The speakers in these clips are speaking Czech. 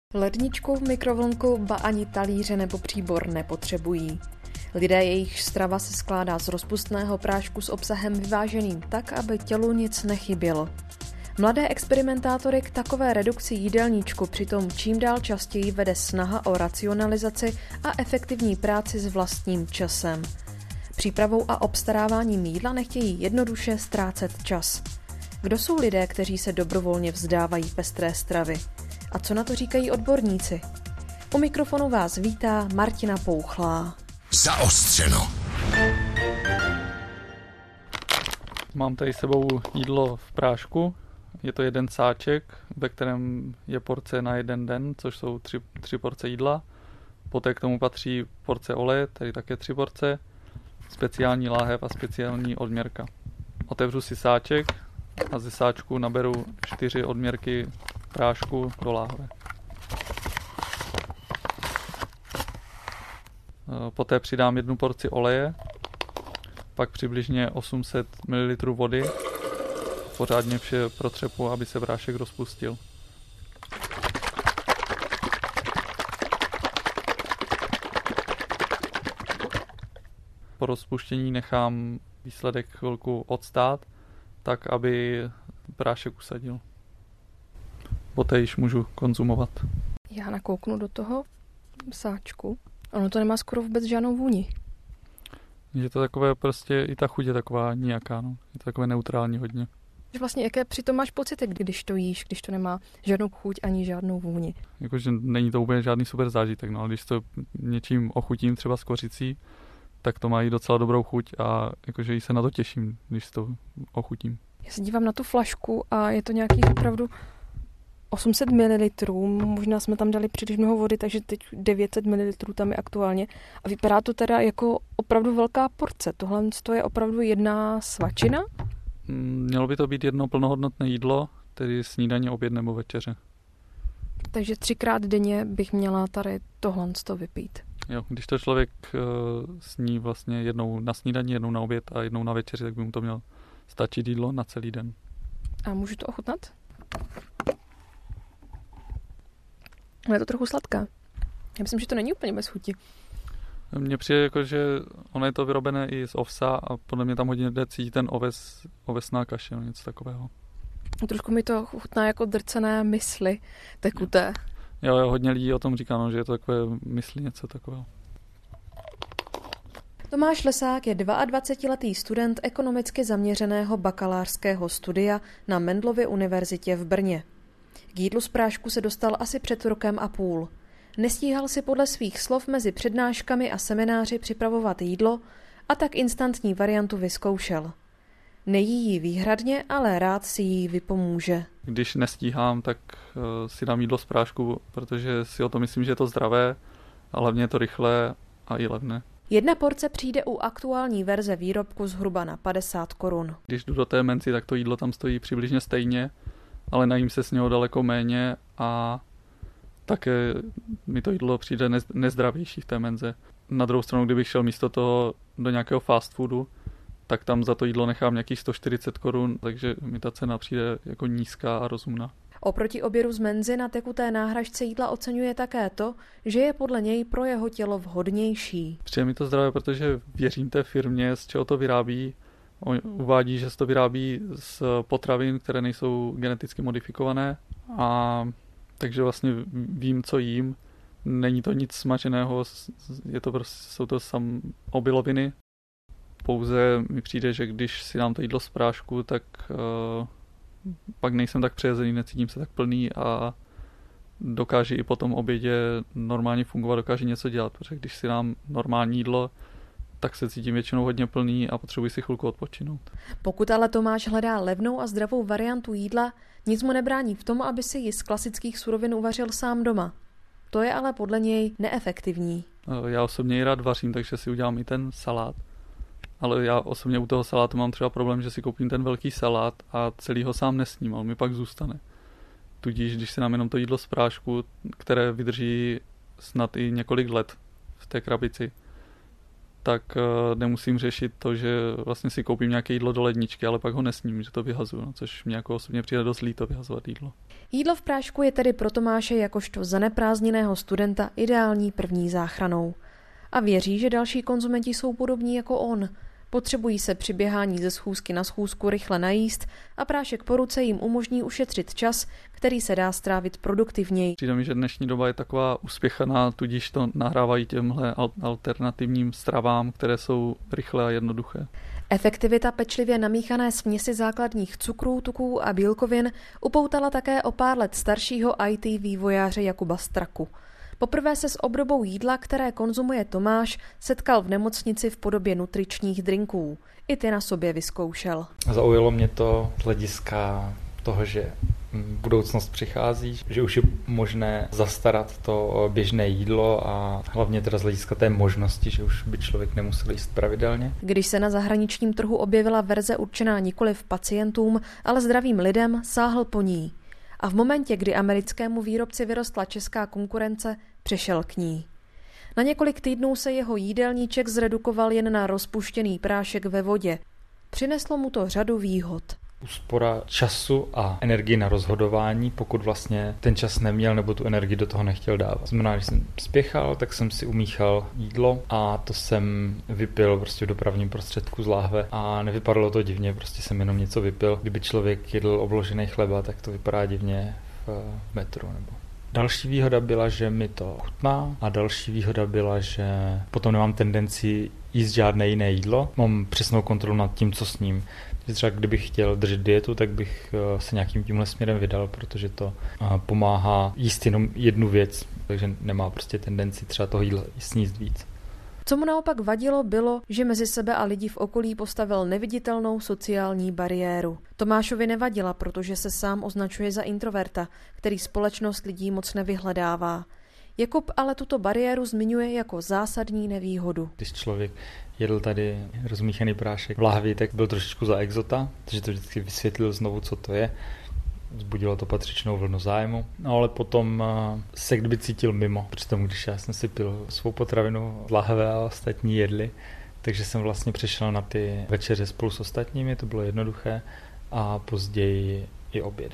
Ledničku, mikrovlnku, ba ani talíře nebo příbor nepotřebují. Lidé, jejich strava se skládá z rozpustného prášku s obsahem vyváženým tak, aby tělu nic nechybělo. Mladé experimentátory k takové redukci jídelníčku přitom čím dál častěji vede snaha o racionalizaci a efektivní práci s vlastním časem. Přípravou a obstaráváním jídla nechtějí jednoduše ztrácet čas. Kdo jsou lidé, kteří se dobrovolně vzdávají pestré stravy? A co na to říkají odborníci? U mikrofonu vás vítá Martina Pouchlá. Zaostřeno. Mám tady s sebou jídlo v prášku. Je to jeden sáček, ve kterém je porce na jeden den, což jsou tři porce jídla. Poté k tomu patří porce oleje, tedy také 3 porce, speciální láhev a speciální odměrka. Otevřu si sáček a ze sáčku naberu 4 odměrky prášku do láhve. Poté přidám 1 porci oleje, pak přibližně 800 ml vody. Pořádně vše protřepu, aby se prášek rozpustil. Po rozpuštění nechám výsledek chvilku odstát, tak aby prášek usadil. Poté již můžu konzumovat. Já nakouknu do toho sáčku. Ono to nemá skoro vůbec žádnou vůni. Je to takové prostě, i ta chuť je taková nijaká, no. Je to takové neutrální hodně. Vlastně jaké přitom máš pocity, když to jíš, když to nemá žádnou chuť ani žádnou vůni? Jakože není to úplně žádný super zážitek, no, ale když to něčím ochutím, třeba s kořicí, tak to má i docela dobrou chuť a jakože i se na to těším, když to ochutím. Já se dívám na tu flašku a je to nějakých opravdu 800 ml, možná jsme tam dali příliš mnoho vody, takže teď 900 ml tam je aktuálně. A vypadá to teda jako opravdu velká porce. Tohle je opravdu jedna svačina? Mělo by to být jedno plnohodnotné jídlo, tedy snídaně, oběd nebo večeře. Takže 3krát denně bych měla tady tohle vypít. Jo, když to člověk sní vlastně jednou na snídani, jednou na oběd a jednou na večeři, tak by mu to mělo stačit jídlo na celý den. A můžu to ochutnat? Je to trochu sladká. Já myslím, že to není úplně bez chuti. Mně přijde jako, že ono je to vyrobené i z ovsa a podle mě tam hodně jde cítit ten ovesná kaše, no, něco takového. Trošku mi to chutná jako drcené mysli tekuté. Jo, hodně lidí o tom říká, no, že je to takové mysli, něco takového. Tomáš Lesák je 22letý student ekonomicky zaměřeného bakalářského studia na Mendelově univerzitě v Brně. K jídlu z prášku se dostal asi před 1,5 roku. Nestíhal si podle svých slov mezi přednáškami a semináři připravovat jídlo a tak instantní variantu vyzkoušel. Nejí ji výhradně, ale rád si ji vypomůže. Když nestíhám, tak si dám jídlo z prášku, protože si o to myslím, že je to zdravé, a hlavně je to rychlé a i levné. 1 porce přijde u aktuální verze výrobku zhruba na 50 korun. Když jdu do té menzy, tak to jídlo tam stojí přibližně stejně, ale najím se s něho daleko méně a také mi to jídlo přijde nezdravější v té menze. Na druhou stranu, kdybych šel místo toho do nějakého fast foodu, tak tam za to jídlo nechám nějakých 140 korun, takže mi ta cena přijde jako nízká a rozumná. Oproti obědu z menzy na tekuté náhražce jídla oceňuje také to, že je podle něj pro jeho tělo vhodnější. Přijde mi to zdravé, protože věřím té firmě, z čeho to vyrábí. On uvádí, že se to vyrábí z potravin, které nejsou geneticky modifikované, a takže vlastně vím, co jím. Není to nic smaženého, jsou to obiloviny. Pouze mi přijde, že když si dám to jídlo z prášku, tak pak nejsem tak přejezený, necítím se tak plný a dokáží i po tom obědě normálně fungovat, dokáží něco dělat, protože když si dám normální jídlo, tak se cítím většinou hodně plný a potřebuji si chvilku odpočinout. Pokud ale Tomáš hledá levnou a zdravou variantu jídla, nic mu nebrání v tom, aby si ji z klasických surovin uvařil sám doma. To je ale podle něj neefektivní. Já osobně ji rád vařím, takže si udělám i ten salát. Ale já osobně u toho salátu mám třeba problém, že si koupím ten velký salát a celý ho sám nesním, ale mi pak zůstane. Tudíž, když si dám jenom to jídlo z prášku, které vydrží snad i několik let v té krabici, tak nemusím řešit to, že vlastně si koupím nějaké jídlo do ledničky, ale pak ho nesním, že to vyhazuju, no, což mě jako osobně přijde dost líto vyhazovat jídlo. Jídlo v prášku je tedy pro Tomáše jakožto zaneprázdněného studenta ideální první záchranou. A věří, že další konzumenti jsou podobní jako on. Potřebují se při běhání ze schůzky na schůzku rychle najíst a prášek po ruce jim umožní ušetřit čas, který se dá strávit produktivněji. Přijde mi, že dnešní doba je taková uspěchaná, tudíž to nahrávají těmhle alternativním stravám, které jsou rychlé a jednoduché. Efektivita pečlivě namíchané směsi základních cukrů, tuků a bílkovin upoutala také o pár let staršího IT vývojáře Jakuba Straku. Poprvé se s obdobou jídla, které konzumuje Tomáš, setkal v nemocnici v podobě nutričních drinků. I ty na sobě vyzkoušel. Zaujalo mě to z hlediska toho, že budoucnost přichází, že už je možné zastarat to běžné jídlo a hlavně teda z hlediska té možnosti, že už by člověk nemusel jíst pravidelně. Když se na zahraničním trhu objevila verze určená nikoliv pacientům, ale zdravým lidem, sáhl po ní. A v momentě, kdy americkému výrobci vyrostla česká konkurence, přešel k ní. Na několik týdnů se jeho jídelníček zredukoval jen na rozpuštěný prášek ve vodě. Přineslo mu to řadu výhod. Úspora času a energii na rozhodování, pokud vlastně ten čas neměl nebo tu energii do toho nechtěl dávat. Znamená, když jsem spěchal, tak jsem si umíchal jídlo a to jsem vypil prostě v dopravním prostředku z láhve a nevypadalo to divně, prostě jsem jenom něco vypil. Kdyby člověk jedl obložený chleba, tak to vypadá divně v metru nebo. Další výhoda byla, že mi to chutná a další výhoda byla, že potom nemám tendenci jíst žádné jiné jídlo. Mám přesnou kontrolu nad tím, co s ním. Třeba kdybych chtěl držet dietu, tak bych se nějakým tímhle směrem vydal, protože to pomáhá jíst jenom jednu věc, takže nemá prostě tendenci třeba toho jídla sníst víc. Co mu naopak vadilo, bylo, že mezi sebe a lidi v okolí postavil neviditelnou sociální bariéru. Tomášovi nevadila, protože se sám označuje za introverta, který společnost lidí moc nevyhledává. Jakub ale tuto bariéru zmiňuje jako zásadní nevýhodu. Když člověk jedl tady rozmíchaný prášek v lahvi, tak byl trošičku za exota, takže to vždycky vysvětlil znovu, co to je. Vzbudilo to patřičnou vlnu zájmu. No ale potom se kdyby cítil mimo. Přitom, když já jsem si pil svou potravinu z lahve a ostatní jedli, takže jsem vlastně přešel na ty večeře spolu s ostatními, to bylo jednoduché a později i obědy.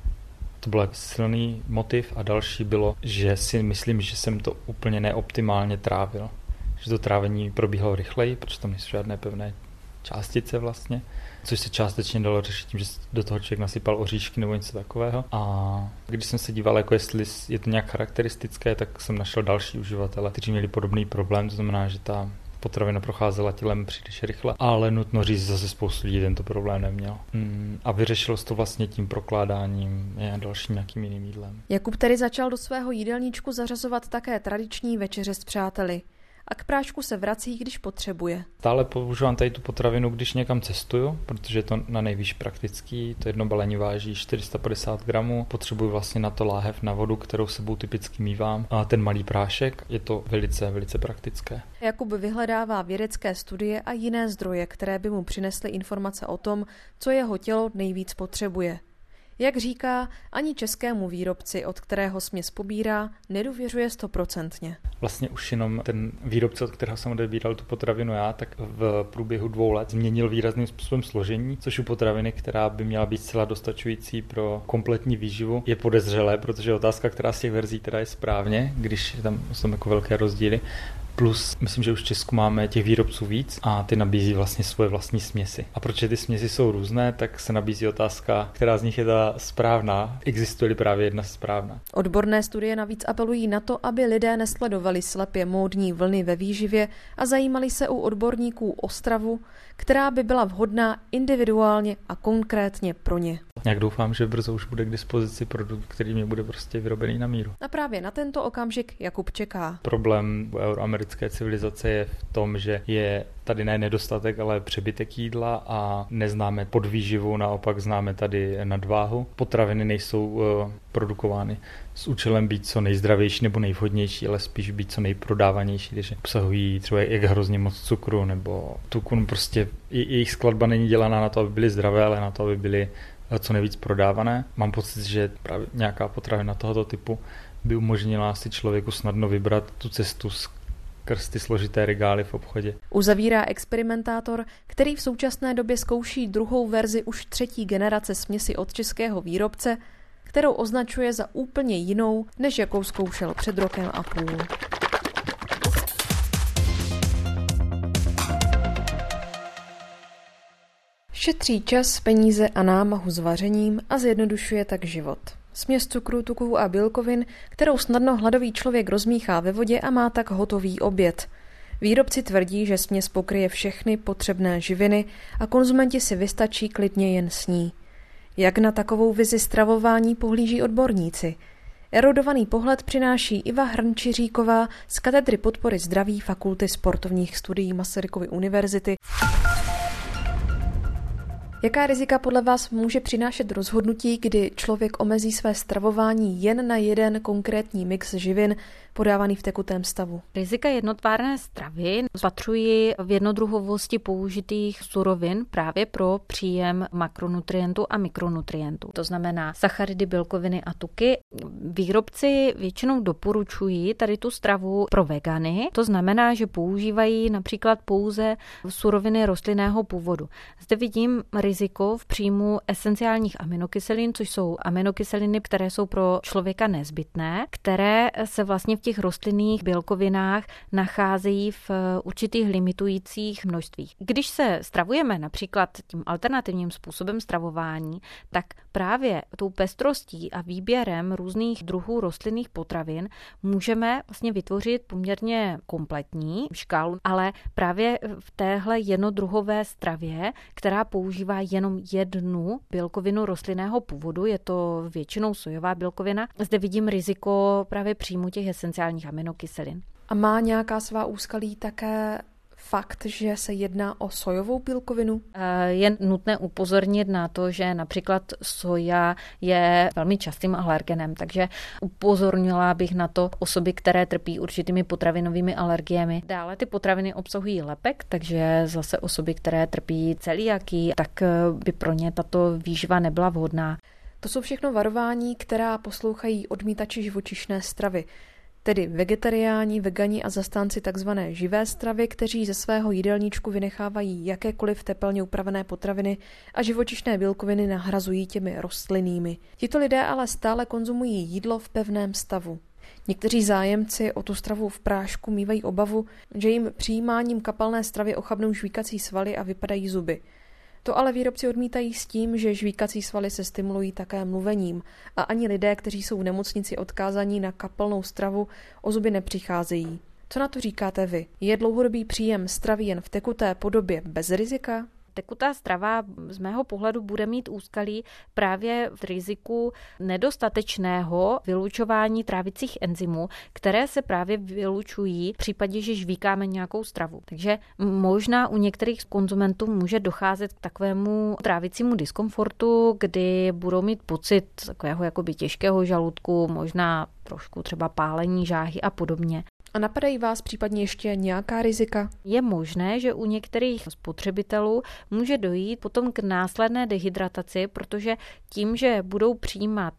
To byl silný motiv a další bylo, že si myslím, že jsem to úplně neoptimálně trávil. Že to trávení probíhalo rychleji, protože tam nejsou žádné pevné částice vlastně, což se částečně dalo řešit tím, že do toho člověk nasypal oříšky nebo něco takového. A když jsem se díval, jako jestli je to nějak charakteristické, tak jsem našel další uživatele, kteří měli podobný problém, to znamená, že ta potravina procházela tělem příliš rychle, ale nutno říct, že zase spoustu lidí tento problém neměl. A vyřešilo se to vlastně tím prokládáním a dalším nějakým jiným jídlem. Jakub tedy začal do svého jídelníčku zařazovat také tradiční večeře s přáteli. A k prášku se vrací, když potřebuje. Stále používám tady tu potravinu, když někam cestuju, protože je to na nejvýš praktický. To jedno balení váží 450 gramů. Potřebuji vlastně na to láhev na vodu, kterou sebou typicky mívám. A ten malý prášek je to velice, velice praktické. Jakub vyhledává vědecké studie a jiné zdroje, které by mu přinesly informace o tom, co jeho tělo nejvíc potřebuje. Jak říká, ani českému výrobci, od kterého směs pobírá, nedůvěřuje 100%. Vlastně už jenom ten výrobce, od kterého jsem odebíral tu potravinu já, tak v průběhu 2 let změnil výrazným způsobem složení, což u potraviny, která by měla být zcela dostačující pro kompletní výživu, je podezřelé, protože otázka, která z těch verzí teda je správně, když tam jsou jako velké rozdíly. Plus, myslím, že už v Česku máme těch výrobců víc a ty nabízí vlastně svoje vlastní směsi. A protože ty směsi jsou různé, tak se nabízí otázka, která z nich je ta správná. Existuje-li právě jedna správná? Odborné studie navíc apelují na to, aby lidé nesledovali slepě módní vlny ve výživě a zajímali se u odborníků o stravu, která by byla vhodná individuálně a konkrétně pro ně. Jak doufám, že brzo už bude k dispozici produkt, který mě bude prostě vyrobený na míru. A právě na tento okamžik Jakub čeká. Problém euroamerické civilizace je v tom, že je tady ne nedostatek, ale přebytek jídla a neznáme podvýživu, naopak známe tady nadváhu. Potraviny nejsou produkovány s účelem být co nejzdravější nebo nejvhodnější, ale spíš být co nejprodávanější, takže obsahují třeba jak hrozně moc cukru nebo tuku. Prostě jejich skladba není dělaná na to, aby byly zdravé, ale na to, aby byly co nejvíc prodávané. Mám pocit, že právě nějaká potravina tohoto typu by umožnila si člověku snadno vybrat tu cestu, skrz ty složité regály v obchodě. Uzavírá experimentátor, který v současné době zkouší druhou verzi už 3. generace směsi od českého výrobce, kterou označuje za úplně jinou, než jakou zkoušel před rokem a půl. Šetří čas, peníze a námahu s vařením a zjednodušuje tak život. Směs cukrů, tuků a bílkovin, kterou snadno hladový člověk rozmíchá ve vodě a má tak hotový oběd. Výrobci tvrdí, že směs pokryje všechny potřebné živiny a konzumenti si vystačí klidně jen s ní. Jak na takovou vizi stravování pohlíží odborníci? Erudovaný pohled přináší Iva Hrnčiříková z katedry podpory zdraví Fakulty sportovních studií Masarykovy univerzity. Jaká rizika podle vás může přinášet rozhodnutí, kdy člověk omezí své stravování jen na jeden konkrétní mix živin podávaný v tekutém stavu? Rizika jednotvárné stravy spatřují v jednodruhovosti použitých surovin právě pro příjem makronutrientů a mikronutrientů. To znamená sacharidy, bílkoviny a tuky. Výrobci většinou doporučují tady tu stravu pro vegany. To znamená, že používají například pouze suroviny rostlinného původu. Zde vidím riziko v příjmu esenciálních aminokyselin, což jsou aminokyseliny, které jsou pro člověka nezbytné, které se vlastně v těch rostlinných bílkovinách nacházejí v určitých limitujících množstvích. Když se stravujeme například tím alternativním způsobem stravování, tak právě tou pestrostí a výběrem různých druhů rostlinných potravin můžeme vlastně vytvořit poměrně kompletní škálu, ale právě v téhle jednodruhové stravě, která používá jenom jednu bílkovinu rostlinného původu, je to většinou sojová bílkovina, zde vidím riziko právě příjmu těch esenciálních aminokyselin. A má nějaká svá úskalí také fakt, že se jedná o sojovou bílkovinu? Je nutné upozornit na to, že například soja je velmi častým alergenem, takže upozornila bych na to osoby, které trpí určitými potravinovými alergiemi. Dále ty potraviny obsahují lepek, takže zase osoby, které trpí celiakii, tak by pro ně tato výživa nebyla vhodná. To jsou všechno varování, která poslouchají odmítači živočišné stravy. Tedy vegetariáni, vegani a zastánci takzvané živé stravy, kteří ze svého jídelníčku vynechávají jakékoliv tepelně upravené potraviny a živočišné bílkoviny nahrazují těmi rostlinnými. Tito lidé ale stále konzumují jídlo v pevném stavu. Někteří zájemci o tu stravu v prášku mívají obavu, že jim přijímáním kapalné stravy ochabnou žvíkací svaly a vypadají zuby. To ale výrobci odmítají s tím, že žvíkací svaly se stimulují také mluvením a ani lidé, kteří jsou v nemocnici odkázaní na kapalnou stravu, o zuby nepřicházejí. Co na to říkáte vy? Je dlouhodobý příjem stravy jen v tekuté podobě bez rizika? Tekutá strava z mého pohledu bude mít úskalí právě v riziku nedostatečného vylučování trávicích enzymů, které se právě vylučují v případě, že žvíkáme nějakou stravu. Takže možná u některých konzumentů může docházet k takovému trávicímu diskomfortu, kdy budou mít pocit takového jakoby těžkého žaludku, možná trošku třeba pálení žáhy a podobně. A napadají vás případně ještě nějaká rizika? Je možné, že u některých spotřebitelů může dojít potom k následné dehydrataci, protože tím, že budou přijímat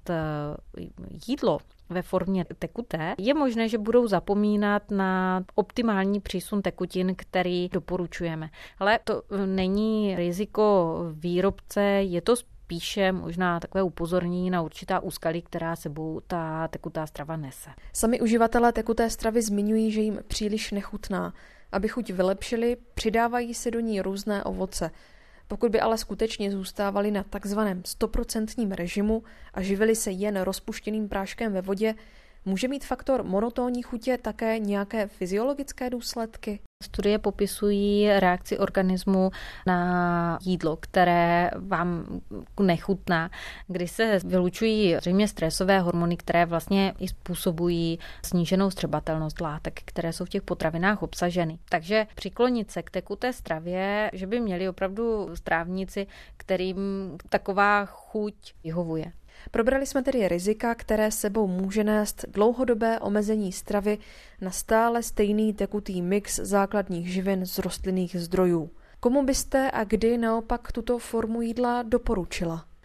jídlo ve formě tekuté, je možné, že budou zapomínat na optimální přísun tekutin, který doporučujeme. Ale to není riziko výrobce, je to spíše možná takové upozornění na určitá úskalí, která sebou ta tekutá strava nese. Sami uživatelé tekuté stravy zmiňují, že jim příliš nechutná. Aby chuť vylepšili, přidávají se do ní různé ovoce. Pokud by ale skutečně zůstávali na takzvaném 100% režimu a živili se jen rozpuštěným práškem ve vodě, může mít faktor monotónní chutě také nějaké fyziologické důsledky? Studie popisují reakci organismu na jídlo, které vám nechutná, kdy se vylučují zřejmě stresové hormony, které vlastně i způsobují sníženou vstřebatelnost látek, které jsou v těch potravinách obsaženy. Takže přiklonit se k tekuté stravě, že by měli opravdu strávníci, kterým taková chuť vyhovuje. Probrali jsme tedy rizika, které sebou může nést dlouhodobé omezení stravy na stále stejný tekutý mix základních živin z rostlinných zdrojů. Komu byste a kdy naopak tuto formu jídla doporučila?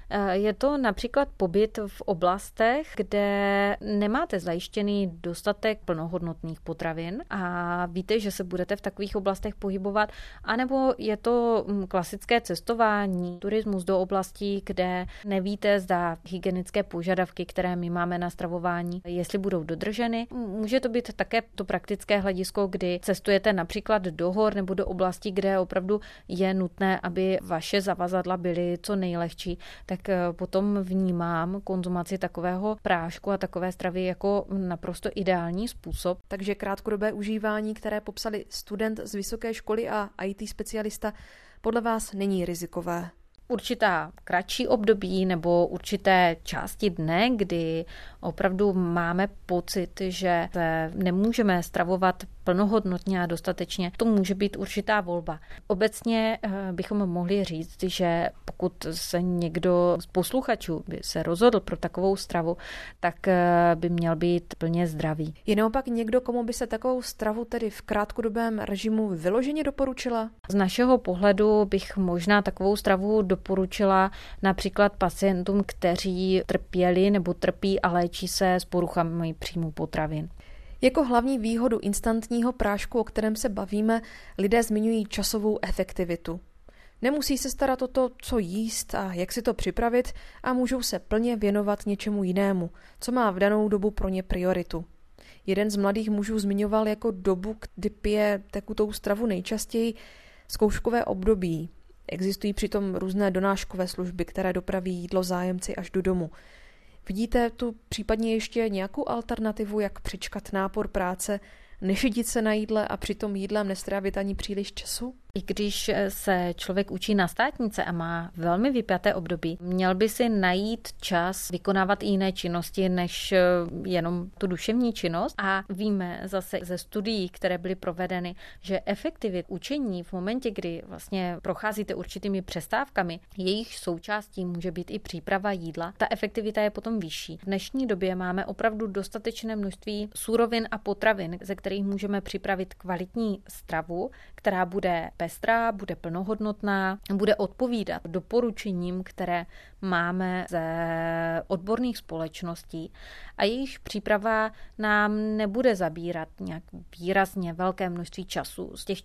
Je to například pobyt v oblastech, kde nemáte zajištěný dostatek plnohodnotných potravin a víte, že se budete v takových oblastech pohybovat, anebo je to klasické cestování, turismus do oblastí, kde nevíte, zda hygienické požadavky, které my máme na stravování, jestli budou dodrženy. Může to být také to praktické hledisko, kdy cestujete například do hor nebo do oblastí, kde opravdu je nutné, aby vaše zavazadla byly co nejlehčí, tak potom vnímám konzumaci takového prášku a takové stravy jako naprosto ideální způsob. Takže krátkodobé užívání, které popsali student z vysoké školy a IT specialista, podle vás není rizikové? Určitá kratší období nebo určité části dne, kdy opravdu máme pocit, že se nemůžeme stravovat plnohodnotně a dostatečně, to může být určitá volba. Obecně bychom mohli říct, že pokud se někdo z posluchačů by se rozhodl pro takovou stravu, tak by měl být plně zdravý. Je naopak někdo, komu by se takovou stravu tedy v krátkodobém režimu vyloženě doporučila? Z našeho pohledu bych možná takovou stravu doporučila například pacientům, kteří trpěli nebo trpí a léčí se s poruchami příjmu potravin. Jako hlavní výhodu instantního prášku, o kterém se bavíme, lidé zmiňují časovou efektivitu. Nemusí se starat o to, co jíst a jak si to připravit a můžou se plně věnovat něčemu jinému, co má v danou dobu pro ně prioritu. Jeden z mladých mužů zmiňoval jako dobu, kdy pije tekutou stravu nejčastěji, zkouškové období. Existují přitom různé donáškové služby, které dopraví jídlo zájemci až do domu. Vidíte tu případně ještě nějakou alternativu, jak přečkat nápor práce, nešidit se na jídle a přitom jídlem nestrávit ani příliš času? I když se člověk učí na státnice a má velmi vypjaté období, měl by si najít čas vykonávat i jiné činnosti než jenom tu duševní činnost. A víme zase ze studií, které byly provedeny, že efektivita učení v momentě, kdy vlastně procházíte určitými přestávkami, jejich součástí může být i příprava jídla, ta efektivita je potom vyšší. V dnešní době máme opravdu dostatečné množství surovin a potravin, ze kterých můžeme připravit kvalitní stravu, která bude pestrá, bude plnohodnotná, bude odpovídat doporučením, které máme ze odborných společností a jejich příprava nám nebude zabírat nějak výrazně velké množství času z těch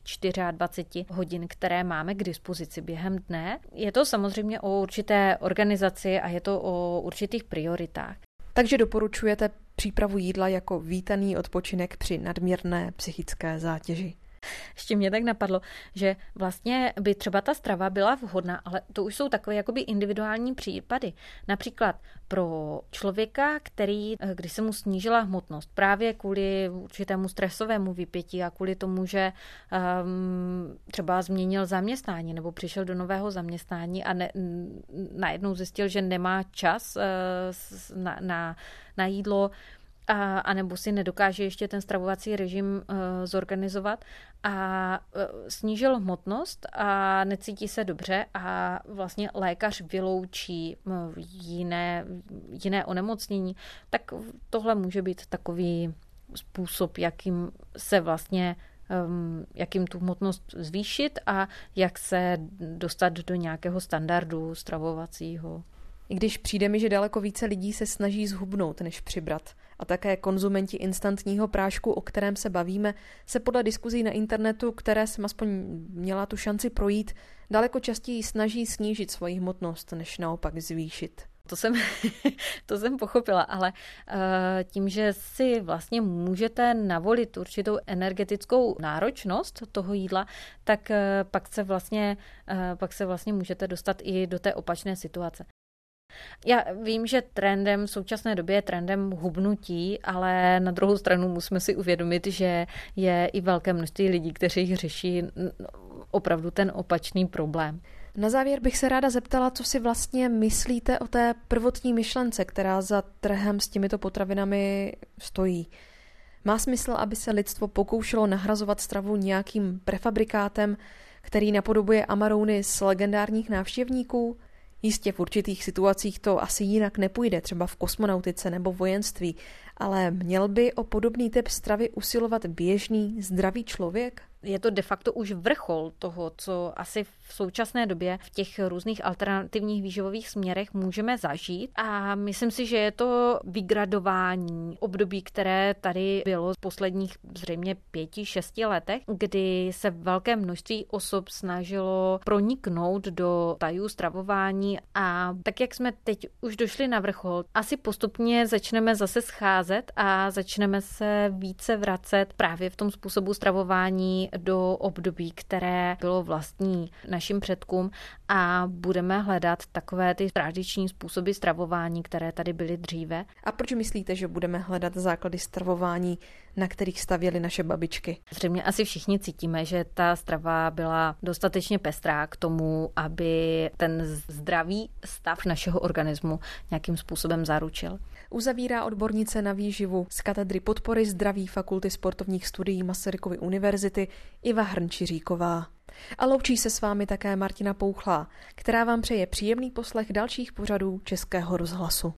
24 hodin, které máme k dispozici během dne. Je to samozřejmě o určité organizaci a je to o určitých prioritách. Takže doporučujete přípravu jídla jako vítaný odpočinek při nadměrné psychické zátěži. Ještě mě tak napadlo, že vlastně by třeba ta strava byla vhodná, ale to už jsou takové jakoby individuální případy. Například pro člověka, když se mu snížila hmotnost právě kvůli určitému stresovému vypětí a kvůli tomu, že třeba změnil zaměstnání nebo přišel do nového zaměstnání a najednou zjistil, že nemá čas na jídlo, a nebo si nedokáže ještě ten stravovací režim zorganizovat a snížil hmotnost a necítí se dobře a vlastně lékař vyloučí jiné onemocnění, tak tohle může být takový způsob, jakým tu hmotnost zvýšit a jak se dostat do nějakého standardu stravovacího. I když přijde mi, že daleko více lidí se snaží zhubnout, než přibrat. A také konzumenti instantního prášku, o kterém se bavíme, se podle diskuzí na internetu, které jsem aspoň měla tu šanci projít, daleko častěji snaží snížit svoji hmotnost, než naopak zvýšit. To jsem pochopila, ale tím, že si vlastně můžete navolit určitou energetickou náročnost toho jídla, tak pak se vlastně můžete dostat i do té opačné situace. Já vím, že v současné době je trendem hubnutí, ale na druhou stranu musíme si uvědomit, že je i velké množství lidí, kteří řeší opravdu ten opačný problém. Na závěr bych se ráda zeptala, co si vlastně myslíte o té prvotní myšlence, která za trhem s těmito potravinami stojí. Má smysl, aby se lidstvo pokoušelo nahrazovat stravu nějakým prefabrikátem, který napodobuje amarouny z legendárních návštěvníků? Jistě v určitých situacích to asi jinak nepůjde, třeba v kosmonautice nebo vojenství, ale měl by o podobný typ stravy usilovat běžný, zdravý člověk? je to de facto už vrchol toho, co asi v současné době v těch různých alternativních výživových směrech můžeme zažít. A myslím si, že je to vygradování období, které tady bylo v posledních zřejmě 5-6 letech, kdy se velké množství osob snažilo proniknout do tajů stravování a tak, jak jsme teď už došli na vrchol, asi postupně začneme zase scházet a začneme se více vracet právě v tom způsobu stravování do období, které bylo vlastní našim předkům a budeme hledat takové ty tradiční způsoby stravování, které tady byly dříve. A proč myslíte, že budeme hledat základy stravování, na kterých stavěly naše babičky? Zřejmě asi všichni cítíme, že ta strava byla dostatečně pestrá k tomu, aby ten zdravý stav našeho organismu nějakým způsobem zaručil. Uzavírá odbornice na výživu z katedry podpory zdraví Fakulty sportovních studií Masarykovy univerzity Iva Hrnčiříková. A loučí se s vámi také Martina Pouchlá, která vám přeje příjemný poslech dalších pořadů Českého rozhlasu.